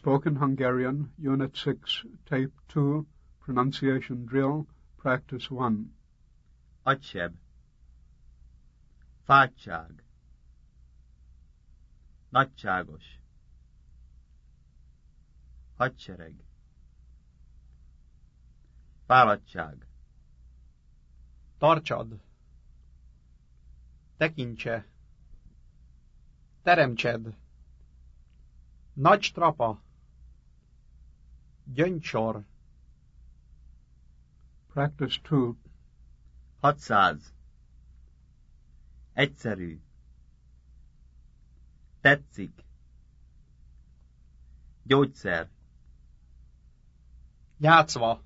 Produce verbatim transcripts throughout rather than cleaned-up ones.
Spoken Hungarian, Unit six, Tape two, Pronunciation Drill, Practice one. Agyseb. Fátság. Nagyságos. Hadsereg. Fáradtság. Tartsad. Tekintse. Teremtsed. Nagy strapa. Gyöngysor. Practice two. Hatszáz. Egyszerű. Tetszik. Gyógyszer. Játszva.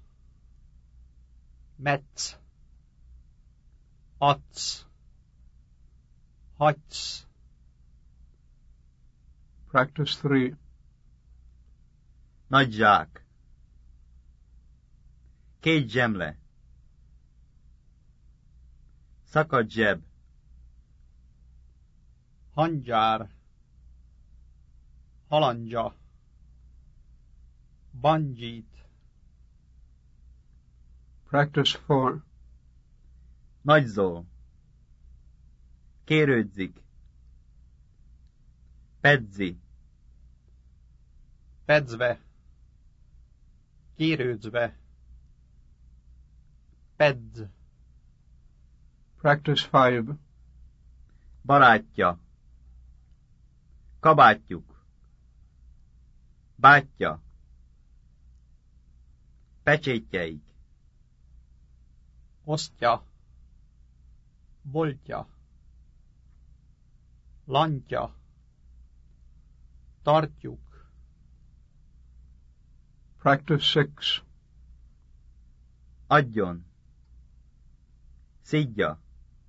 Metsz. Adsz. Hagysz. Practice three. Nagy zsák. Két zsemle. Szakadt zseb. Hangyár. Halandzsa. Bangyít. Practice four. Nagyzó. Kérődzik. Pedzi. Pedzve. Kérődzve. Pedz. Practice five. Barátja. Kabátjuk. Bátyja. Pecsétjeik. Osztja. Boltja. Lantja. Tartjuk. Practice six. Adjon. Szidja.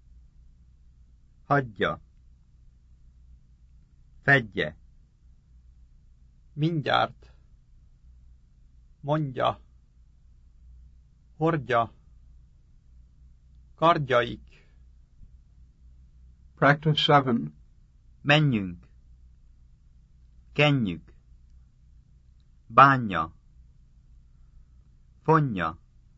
Hagyja. Fedje. Mindjárt. Mondja. Hordja. Kardjaik. Practice seven. Menjünk. Kenjük. Bánja. Fonja.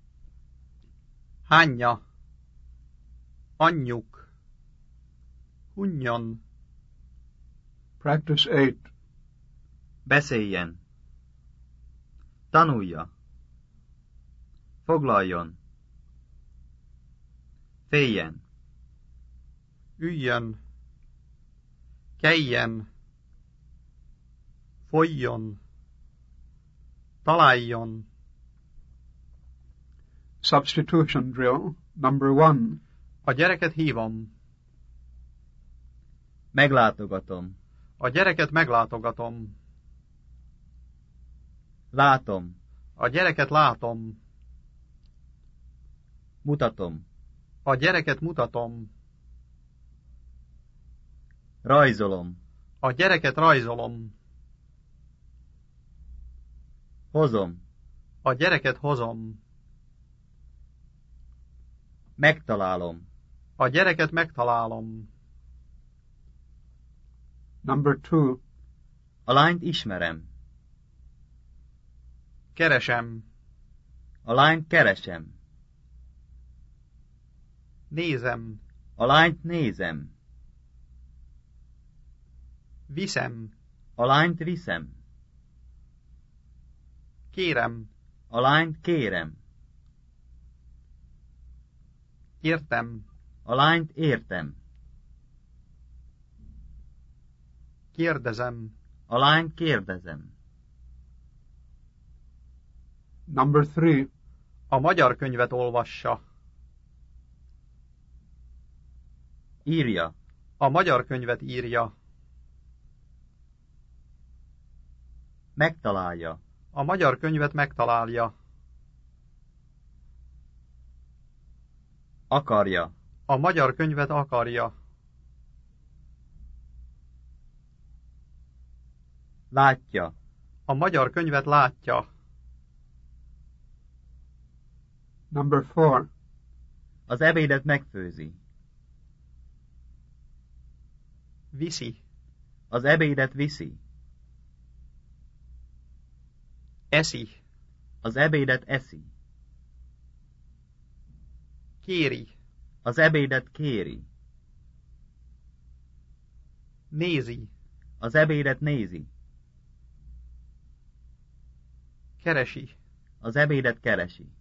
Hányja. Anyjuk. Hunjon. Practice eight. Beszéljen. Tanulja. Foglaljon. Féljen. Üljön. Keljen. Folyjon. Találjon. Substitution drill number one. A gyereket hívom. Meglátogatom. A gyereket meglátogatom. Látom. A gyereket látom. Mutatom. A gyereket mutatom. Rajzolom. A gyereket rajzolom. Hozom. A gyereket hozom. Megtalálom. A gyereket megtalálom. Number two. A lányt ismerem. Keresem. A lányt keresem. Nézem. A lányt nézem. Viszem. A lányt viszem. Kérem. A lányt kérem. Értem. A lányt értem. Kérdezem. A lányt kérdezem. Number three. A magyar könyvet olvassa. Írja. A magyar könyvet írja. Megtalálja. A magyar könyvet megtalálja. Akarja. A magyar könyvet akarja. Látja. A magyar könyvet látja. Number four. Az ebédet megfőzi. Viszi. Az ebédet viszi. Eszi. Az ebédet eszi. Kéri. Az ebédet kéri. Nézi. Az ebédet nézi. Keresi. Az ebédet keresi.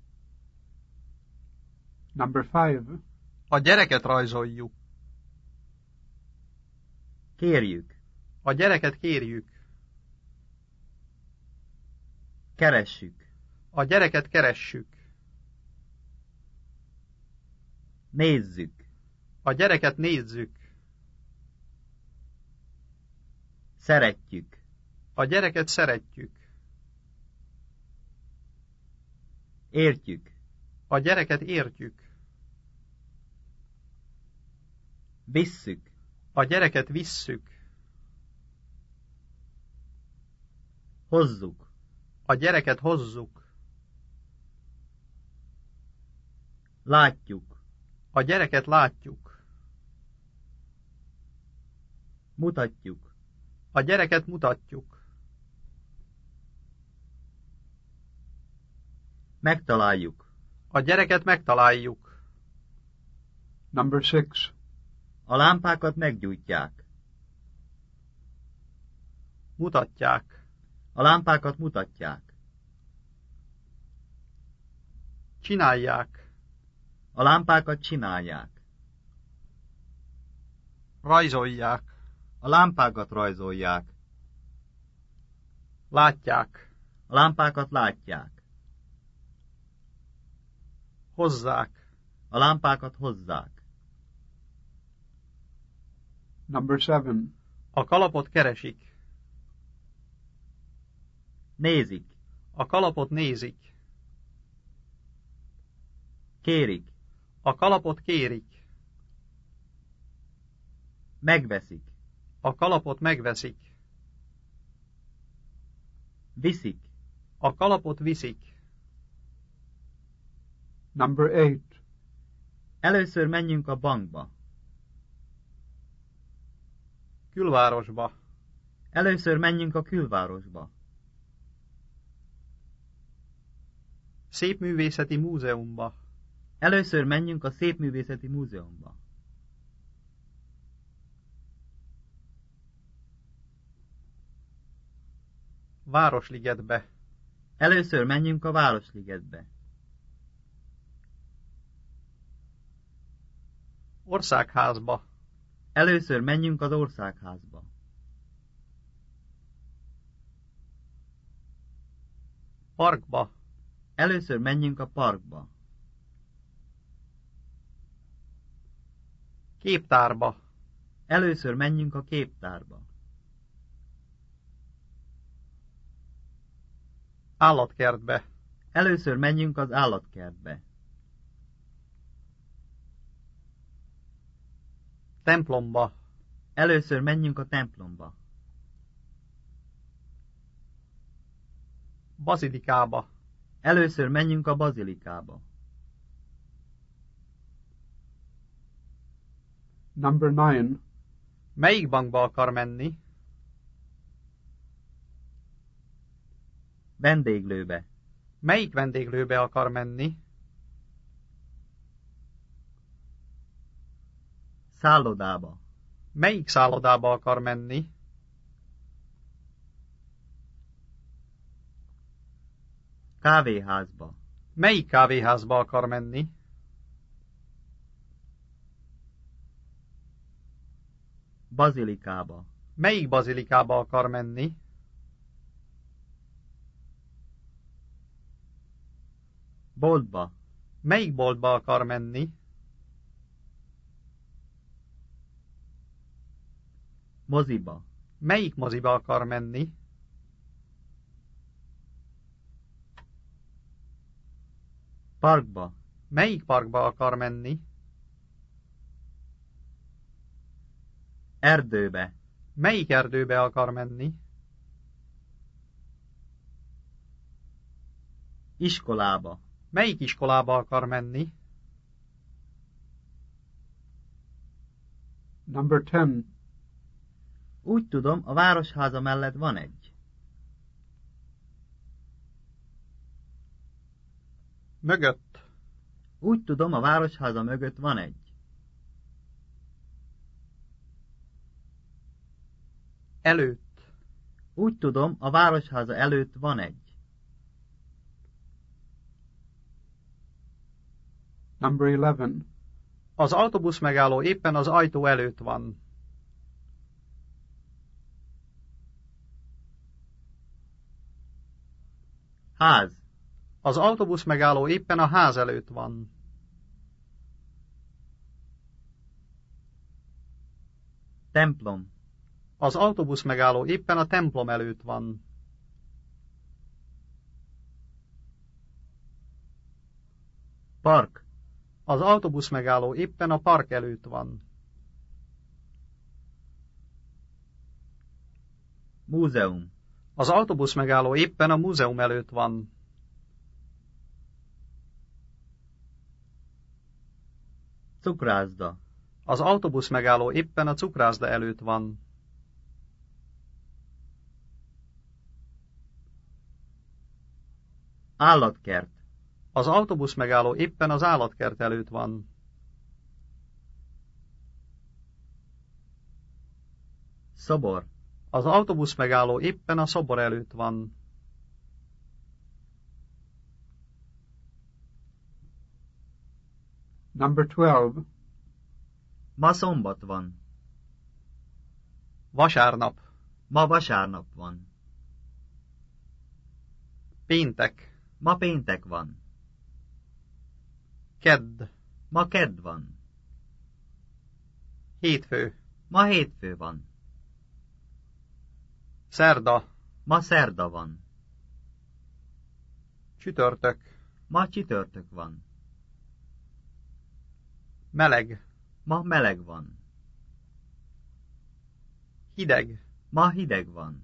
Number five. A gyereket rajzoljuk. Kérjük. A gyereket kérjük. Keressük. A gyereket keressük. Nézzük. A gyereket nézzük. Szeretjük. A gyereket szeretjük. Értjük. A gyereket értjük. Visszük. A gyereket visszük. Hozzuk. A gyereket hozzuk. Látjuk. A gyereket látjuk. Mutatjuk. A gyereket mutatjuk. Megtaláljuk. A gyereket megtaláljuk. Number six. A lámpákat meggyújtják. Mutatják. A lámpákat mutatják. Csinálják. A lámpákat csinálják. Rajzolják. A lámpákat rajzolják. Látják. A lámpákat látják. Hozzák. A lámpákat hozzák. Number seven. A kalapot keresik. Nézik. A kalapot nézik. Kérik. A kalapot kérik. Megveszik. A kalapot megveszik. Viszik. A kalapot viszik. Number eight. Először menjünk a bankba. Külvárosba. Először menjünk a külvárosba. Szépművészeti múzeumba. Először menjünk a Szépművészeti Múzeumba. Városligetbe. Először menjünk a Városligetbe. Országházba. Először menjünk az Országházba. Parkba. Először menjünk a parkba. Képtárba. Először menjünk a képtárba. Állatkertbe. Először menjünk az állatkertbe. Templomba. Először menjünk a templomba. Bazilikába. Először menjünk a bazilikába. Number nine. Melyik bankba akar menni? Vendéglőbe. Melyik vendéglőbe akar menni? Szállodába. Melyik szállodába akar menni? Kávéházba. Melyik kávéházba akar menni? Bazilikába. Melyik bazilikába akar menni? Boltba. Melyik boltba akar menni? Moziba. Melyik moziba akar menni? Parkba. Melyik parkba akar menni? Erdőbe. Melyik erdőbe akar menni? Iskolába. Melyik iskolába akar menni? Number ten. Úgy tudom, a városháza mellett van egy. Mögött. Úgy tudom, a városháza mögött van egy. Előtt. Úgy tudom, a városháza előtt van egy. Number eleven. Az autóbusz megálló éppen az ajtó előtt van. Ház. Az autóbusz megálló éppen a ház előtt van. Templom. Az autóbusz megálló éppen a templom előtt van. Park. Az autóbusz megálló éppen a park előtt van. Múzeum. Az autóbusz megálló éppen a múzeum előtt van. Cukrászda. Az autóbusz megálló éppen a cukrászda előtt van. Állatkert. Az autóbusz megálló éppen az állatkert előtt van. Szobor. Az autóbusz megálló éppen a szobor előtt van. Number twelve. Ma szombat van. Vasárnap. Ma vasárnap van. Péntek. Ma péntek van. Kedd. Ma kedd van. Hétfő. Ma hétfő van. Szerda. Ma szerda van. Csütörtök. Ma csütörtök van. Meleg. Ma meleg van. Hideg. Ma hideg van.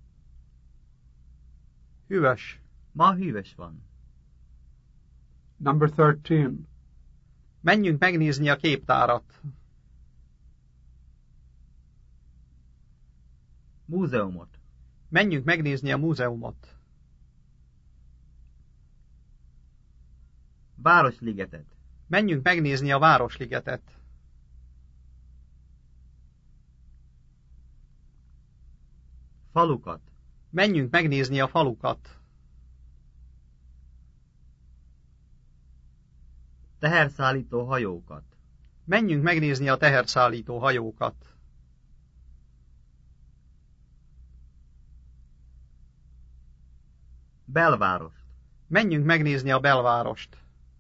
Hűvös. Ma hűvös van. Number thirteen. Menjünk megnézni a képtárat. Múzeumot. Menjünk megnézni a múzeumot. Városligetet. Menjünk megnézni a Városligetet. Falukat. Menjünk megnézni a falukat. Teherszállító hajókat. Menjünk megnézni a teherszállító hajókat. Belvárost. Menjünk megnézni a belvárost.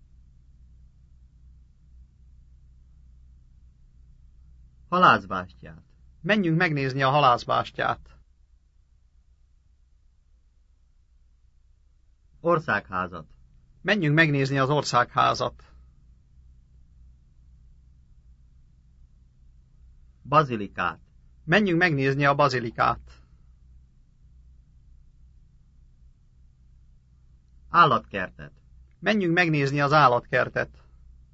Halászbástyát. Menjünk megnézni a halászbástyát. Országházat. Menjünk megnézni az országházat. Bazilikát. Menjünk megnézni a bazilikát. Állatkertet. Menjünk megnézni az állatkertet.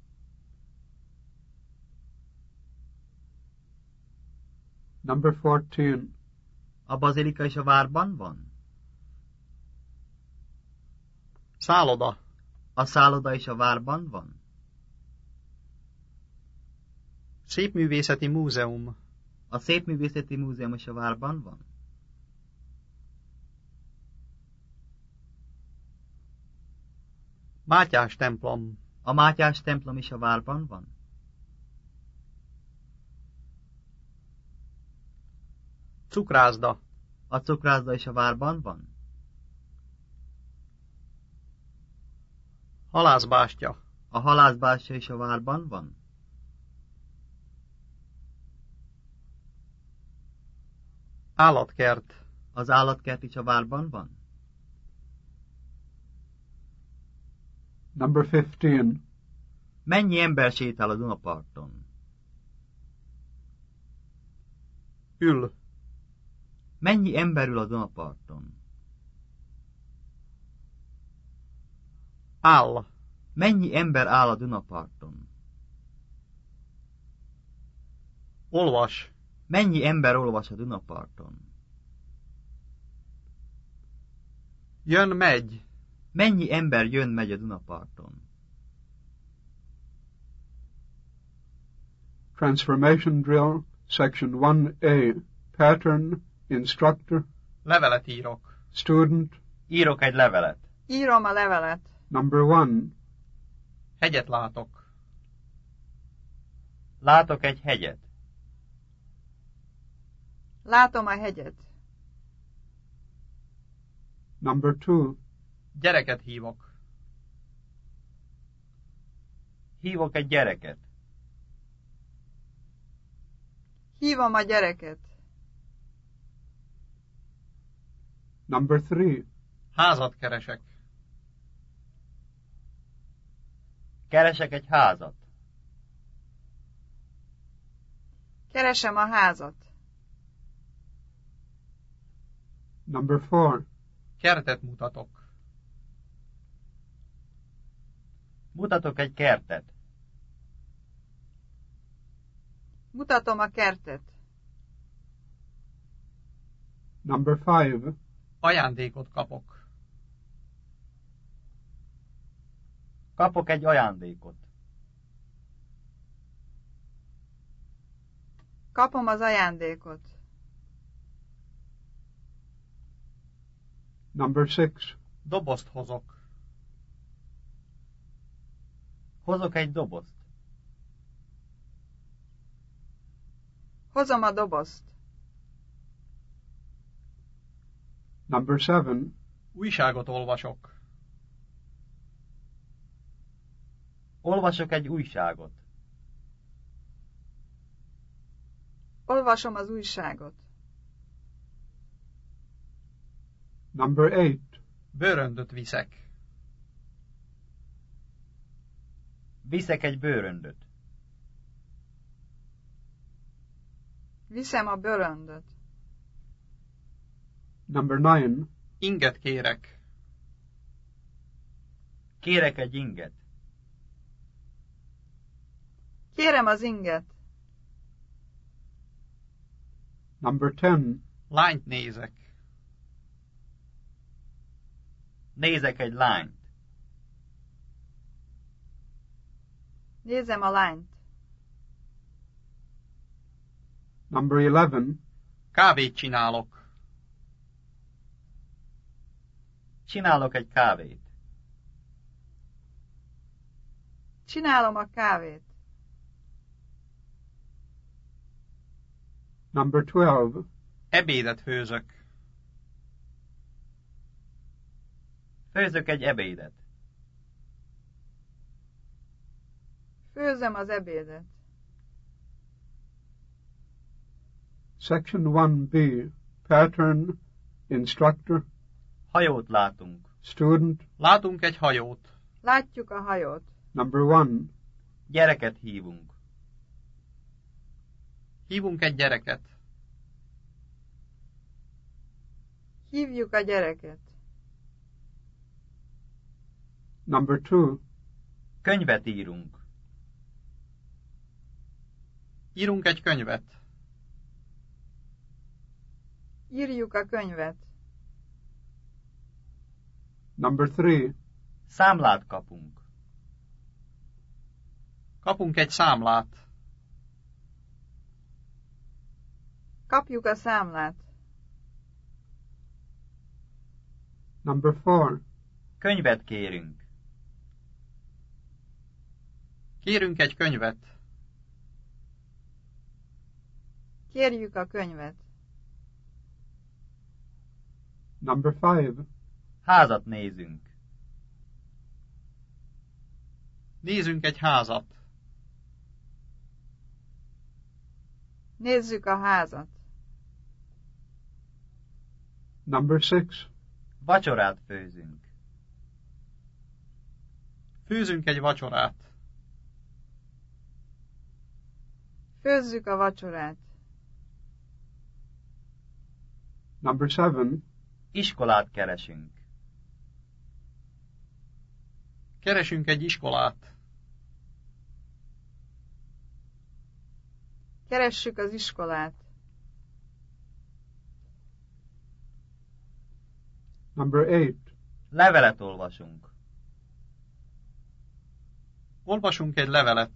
Number fourteen. A bazilika is a várban van? Szálloda. A szálloda is a várban van? Szépművészeti múzeum. A Szépművészeti Múzeum is a várban van? Mátyás templom. A Mátyás templom is a várban van? Cukrászda. A cukrászda is a várban van? Halászbástya. A halászbástya is a várban van? Állatkert. Az állatkert is a várban van? Number fifteen. Mennyi ember sétál a Dunaparton? Ül. Mennyi ember ül a Dunaparton? Áll. Mennyi ember áll a Dunaparton? Olvas. Mennyi ember olvas a Dunaparton? Jön, megy. Mennyi ember jön-megy a Dunaparton? Transformation drill, section one A. Pattern, instructor, Levelet írok. student, Írok egy levelet. Írom a levelet. number one. Hegyet látok. Látok egy hegyet. Látom a hegyet. Number two. Gyereket hívok. Hívok egy gyereket. Hívom a gyereket. Number three. Házat keresek. Keresek egy házat. Keresem a házat. Number four. Kertet mutatok. Mutatok egy kertet. Mutatom a kertet. Number five. Ajándékot kapok. Kapok egy ajándékot. Kapom az ajándékot. Number six. Dobozt hozok. Hozok egy dobozt. Hozom a dobozt. Number seven. Újságot olvasok. Olvasok egy újságot. Olvasom az újságot. Number eight. Bőröndöt viszek. Viszek egy bőröndöt. Viszem a bőröndöt. Number nine. Inget kérek. Kérek egy inget. Kérem az inget. Number ten. Lányt nézek. Nézek egy lányt. Nézem a lányt. Number eleven. Kávét csinálok. Csinálok egy kávét. Csinálom a kávét. Number twelve. Ebédet főzök. Főzök egy ebédet. Főzöm az ebédet. Section one B. Pattern, instructor, Hajót látunk. student, Látunk egy hajót. Látjuk a hajót. number one. Gyereket hívunk. Hívunk egy gyereket. Hívjuk a gyereket. Number two. Könyvet írunk. Írunk egy könyvet. Írjuk a könyvet. Number three. Számlát kapunk. Kapunk egy számlát. Kapjuk a számlát. Number four. Könyvet kérünk. Kérünk egy könyvet. Kérjük a könyvet. Number five. Házat nézünk. Nézzünk egy házat. Nézzük a házat. Number six. Vacsorát főzünk. Főzünk egy vacsorát. Főzzük a vacsorát. Number seven. Iskolát keresünk. Keresünk egy iskolát. Keressük az iskolát. Number eight. Levelet olvasunk. Olvasunk egy levelet.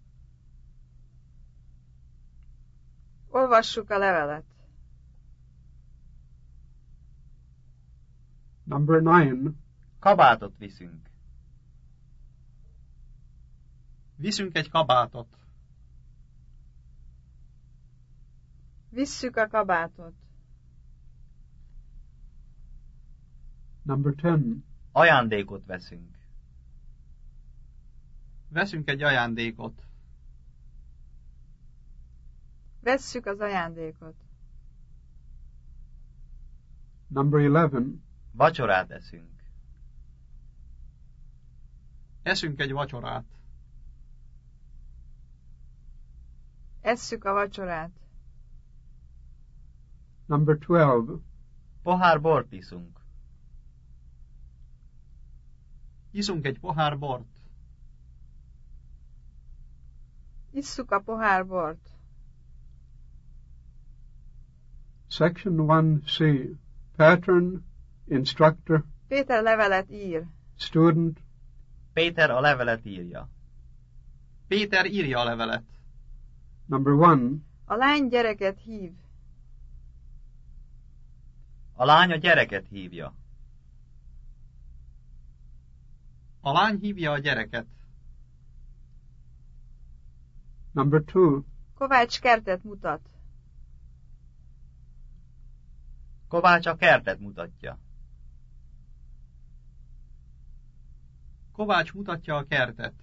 Olvassuk a levelet. Number nine. Kabátot viszünk. Viszünk egy kabátot. Visszük a kabátot. Number ten. Ajándékot veszünk. Veszünk egy ajándékot. Vesszük az ajándékot. Number eleven. Vacsorát eszünk. Eszünk egy vacsorát. Esszük a vacsorát. Number twelve. Pohár bort iszunk. Iszunk egy pohár bort. Isszuk a pohár bort. Section one C. Patron, instructor, Péter levelet ír. student, Péter a levelet írja. Péter írja a levelet. number one. A lány gyereket hív. A lány a gyereket hívja. A lány hívja a gyereket. Number two. Kovács kertet mutat. Kovács a kertet mutatja. Kovács mutatja a kertet.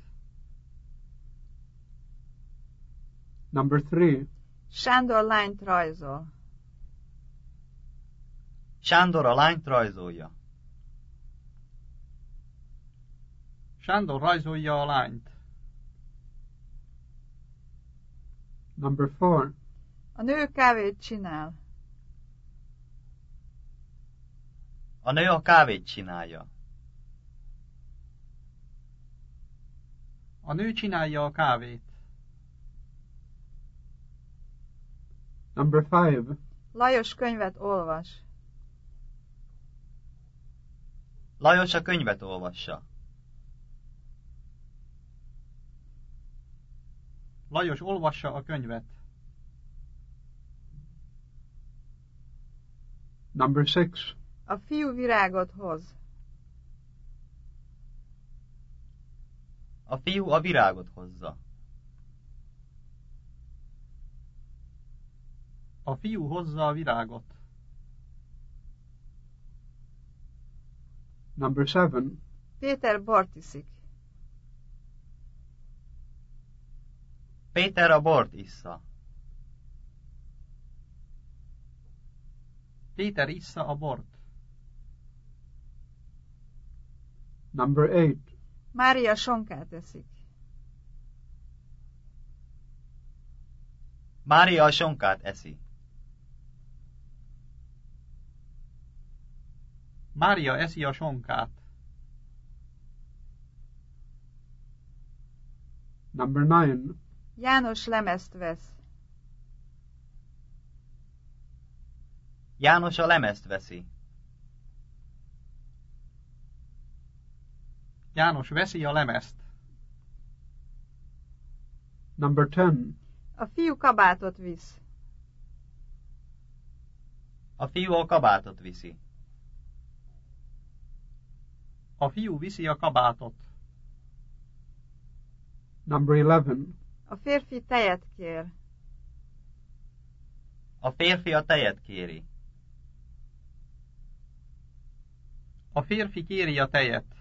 Number three. Sándor lányt rajzol. Sándor a lányt rajzolja. Sándor rajzolja a lányt. Number four. A nő kávét csinál. A nő a kávét csinálja. A nő csinálja a kávét. Number five. Lajos könyvet olvas. Lajos a könyvet olvassa. Lajos olvassa a könyvet. Number six. A fiú virágot hoz. A fiú a virágot hozza. A fiú hozza a virágot. Number seven. Péter bort iszik. Péter a bort issza. Péter issza a bort. Number eight. Mária sonkát eszik. Mária a sonkát eszi. Mária eszi a sonkát. Number nine. János lemezt vesz. János a lemezt veszi. János veszi a lemezt. Number ten. A fiú kabátot visz. A fiú a kabátot viszi. A fiú viszi a kabátot. Number eleven. A férfi tejet kér. A férfi a tejet kéri. A férfi kéri a tejet.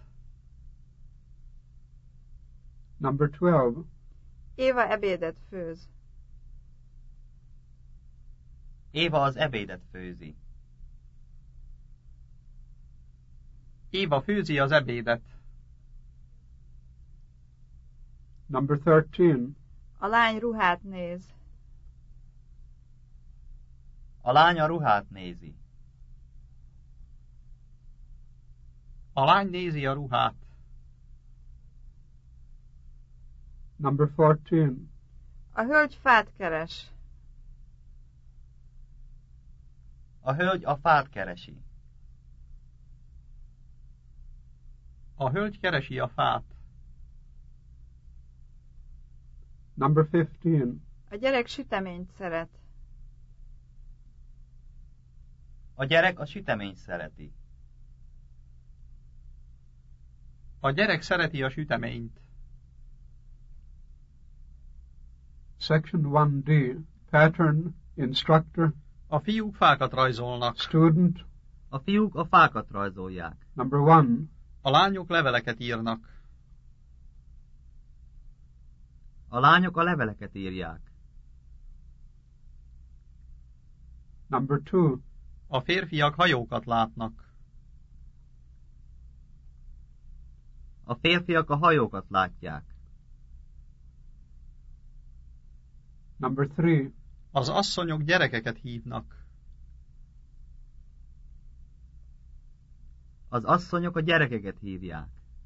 Number twelve. Éva ebédet főz. Éva az ebédet főzi. Éva főzi az ebédet. Number thirteen. A lány ruhát néz. A lány a ruhát nézi. A lány nézi a ruhát. Number fourteen. A hölgy fát keres. A hölgy a fát keresi. A hölgy keresi a fát. Number fifteen. A gyerek süteményt szeret. A gyerek a süteményt szereti. A gyerek szereti a süteményt. Section one D. Pattern, instructor, A fiúk fákat rajzolnak. student. A fiúk a fákat rajzolják. Number one. A lányok leveleket írnak. A lányok a leveleket írják. Number two. A férfiak hajókat látnak. A férfiak a hajókat látják. Number three. Az asszonyok gyerekeket hívnak. Az asszonyok a gyerekeket hívják.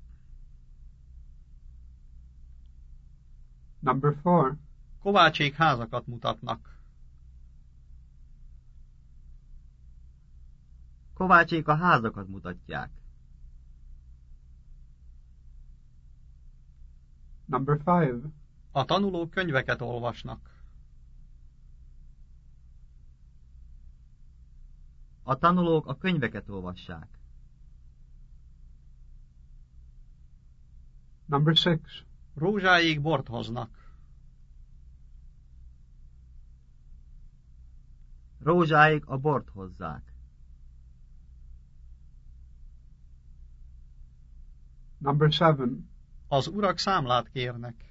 Number four. Kovácsék házakat mutatnak. Kovácsék a házakat mutatják. Number five. A tanulók könyveket olvasnak. A tanulók a könyveket olvassák. Number six. Rózsáig bort hoznak. Rózsáig a bort hozzák. Number seven. Az urak számlát kérnek.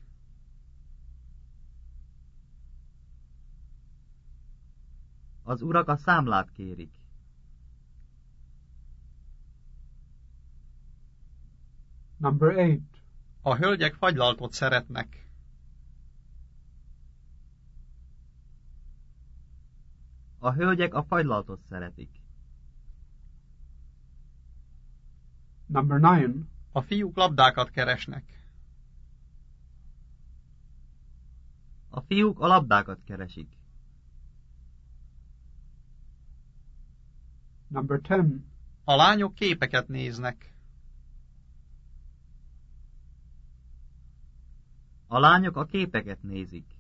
Az urak a számlát kérik. Number eight. A hölgyek fagylaltot szeretnek. A hölgyek a fagylaltot szeretik. Number nine. A fiúk labdákat keresnek. A fiúk a labdákat keresik. Number ten. A lányok képeket néznek. A lányok a képeket nézik.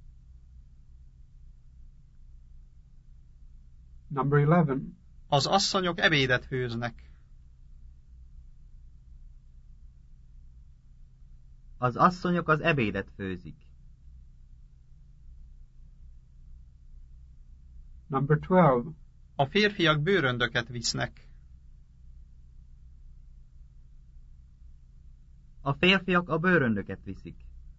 Number eleven. Az asszonyok ebédet főznek. Az asszonyok az ebédet főzik. Number twelve. A férfiak bőröndöket visznek. A férfiak a bőröndöket viszik.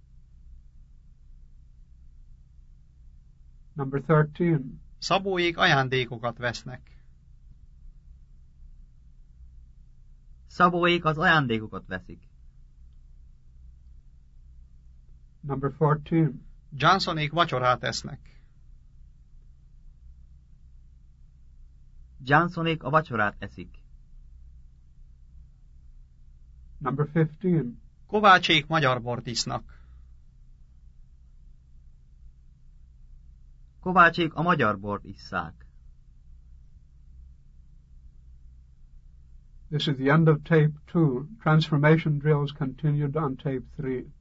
Number thirteen. Szabóék ajándékokat vesznek. Szabóék az ajándékokat veszik. Number fourteen. Johnsonék vacsorát esznek. Johnsonék a vacsorát eszik. Number fifteen. Kovácsék magyar bort isznak. Kovácsék a magyar bort isszák. This is the end of tape two. Transformation drills continued on tape three.